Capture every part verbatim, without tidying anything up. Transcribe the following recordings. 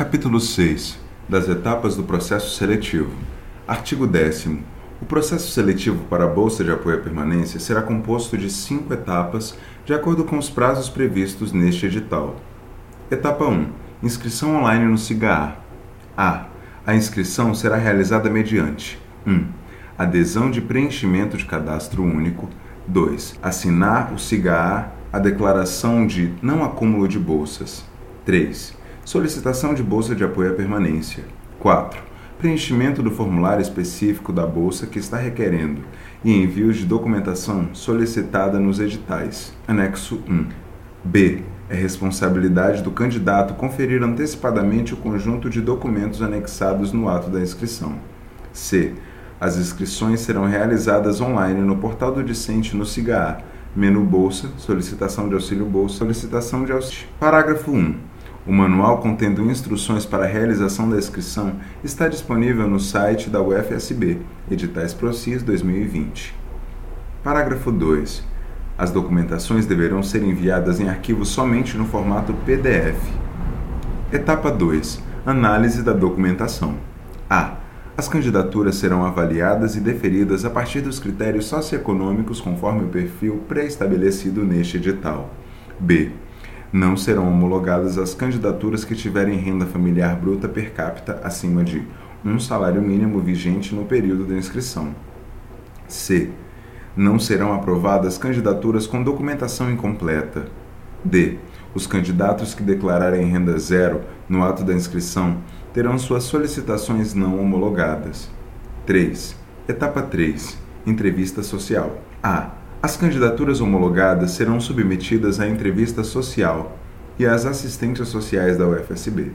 Capítulo seis. Das etapas do processo seletivo. Artigo décimo. O processo seletivo para a Bolsa de Apoio à Permanência será composto de cinco etapas, de acordo com os prazos previstos neste edital. Etapa um. Inscrição online no SIGA A. A. A inscrição será realizada mediante um. Adesão de preenchimento de cadastro único. dois. Assinar o SIGA A a declaração de não acúmulo de bolsas. três. Solicitação de bolsa de apoio à permanência. quatro. Preenchimento do formulário específico da bolsa que está requerendo e envio de documentação solicitada nos editais. Anexo um. B. É responsabilidade do candidato conferir antecipadamente o conjunto de documentos anexados no ato da inscrição. C. As inscrições serão realizadas online no portal do discente no SIGA A, menu Bolsa, solicitação de auxílio Bolsa, solicitação de auxílio. Parágrafo um. O manual contendo instruções para a realização da inscrição está disponível no site da U F S B, Editais Procis dois mil e vinte. Parágrafo dois. As documentações deverão ser enviadas em arquivo somente no formato P D F. Etapa dois. Análise da documentação. A. As candidaturas serão avaliadas e deferidas a partir dos critérios socioeconômicos conforme o perfil pré-estabelecido neste edital. B. Não serão homologadas as candidaturas que tiverem renda familiar bruta per capita acima de um salário mínimo vigente no período da inscrição. C. Não serão aprovadas candidaturas com documentação incompleta. D. Os candidatos que declararem renda zero no ato da inscrição terão suas solicitações não homologadas. três. Etapa três. Entrevista social. A. As candidaturas homologadas serão submetidas à entrevista social e às assistências sociais da U F S B.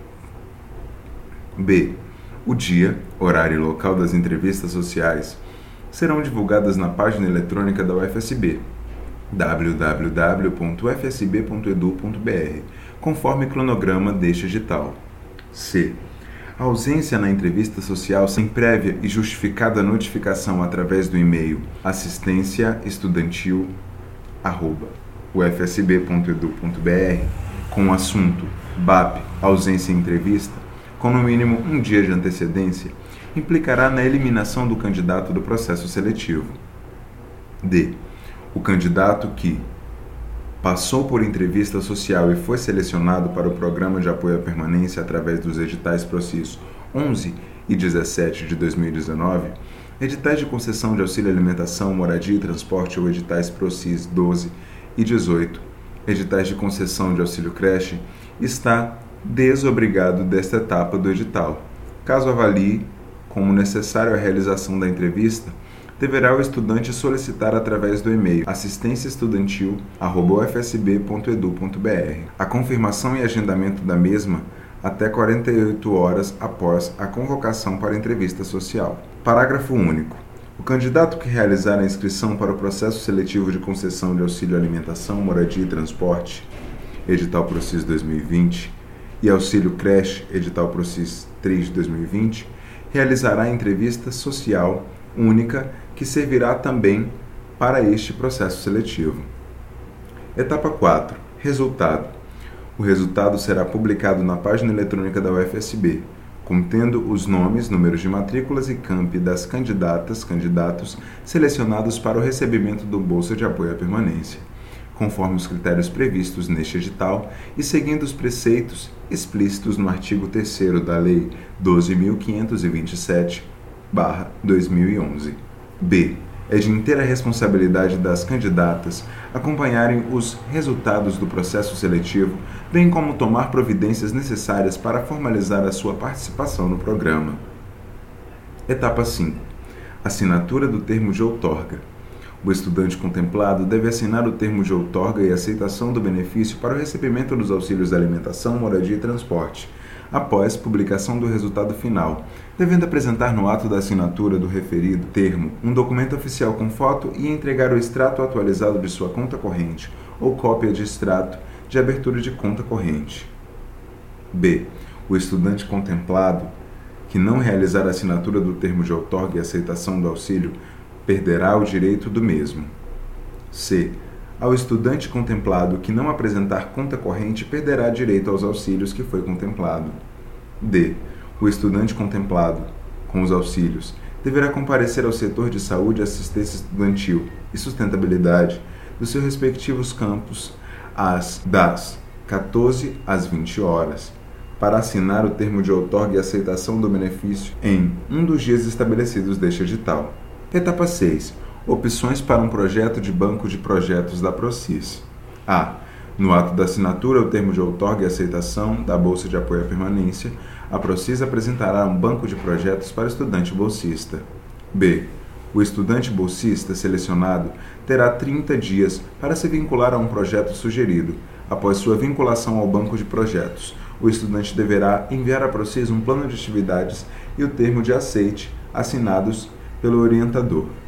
B. O dia, horário e local das entrevistas sociais serão divulgadas na página eletrônica da U F S B, w w w ponto u f s b ponto e d u ponto b r, conforme cronograma deste edital. C. A ausência na entrevista social sem prévia e justificada notificação através do e-mail assistência estudantil arroba u f s b ponto e d u ponto b r com o assunto B A P ausência em entrevista, com no mínimo um dia de antecedência, implicará na eliminação do candidato do processo seletivo. D. O candidato que passou por entrevista social e foi selecionado para o Programa de Apoio à Permanência através dos editais Procis onze e dezessete de dois mil e dezenove, editais de concessão de auxílio alimentação, moradia e transporte ou editais Procis doze e dezoito, editais de concessão de auxílio creche, está desobrigado desta etapa do edital. Caso avalie como necessário a realização da entrevista, deverá o estudante solicitar através do e-mail assistência estudantil arroba u f s b ponto e d u ponto b r a confirmação e agendamento da mesma até quarenta e oito horas após a convocação para a entrevista social. Parágrafo único. O candidato que realizar a inscrição para o processo seletivo de concessão de auxílio alimentação, moradia e transporte, edital Procis dois mil e vinte, e auxílio creche, edital Procis três de dois mil e vinte, realizará a entrevista social única que servirá também para este processo seletivo. Etapa quatro. Resultado. O resultado será publicado na página eletrônica da U F S B, contendo os nomes, números de matrículas e campi das candidatas, candidatos selecionados para o recebimento do Bolsa de Apoio à Permanência, conforme os critérios previstos neste edital e seguindo os preceitos explícitos no artigo terceiro da Lei doze mil quinhentos e vinte e sete barra dois mil e onze. B. É de inteira responsabilidade das candidatas acompanharem os resultados do processo seletivo, bem como tomar providências necessárias para formalizar a sua participação no programa. Etapa cinco. Assinatura do termo de outorga. O estudante contemplado deve assinar o termo de outorga e aceitação do benefício para o recebimento dos auxílios de alimentação, moradia e transporte, após publicação do resultado final, devendo apresentar no ato da assinatura do referido termo um documento oficial com foto e entregar o extrato atualizado de sua conta corrente ou cópia de extrato de abertura de conta corrente. B. O estudante contemplado que não realizar a assinatura do termo de outorga e aceitação do auxílio perderá o direito do mesmo. C. Ao estudante contemplado que não apresentar conta corrente perderá direito aos auxílios que foi contemplado. D. O estudante contemplado com os auxílios deverá comparecer ao setor de saúde e assistência estudantil e sustentabilidade dos seus respectivos campos às das quatorze às vinte horas, para assinar o termo de outorga e aceitação do benefício em um dos dias estabelecidos deste edital. Etapa seis. Opções para um projeto de banco de projetos da Procis. A. No ato da assinatura, o termo de outorga e aceitação da Bolsa de Apoio à Permanência, a Procis apresentará um banco de projetos para o estudante bolsista. B. O estudante bolsista selecionado terá trinta dias para se vincular a um projeto sugerido. Após sua vinculação ao banco de projetos, o estudante deverá enviar à Procis um plano de atividades e o termo de aceite assinados pelo orientador.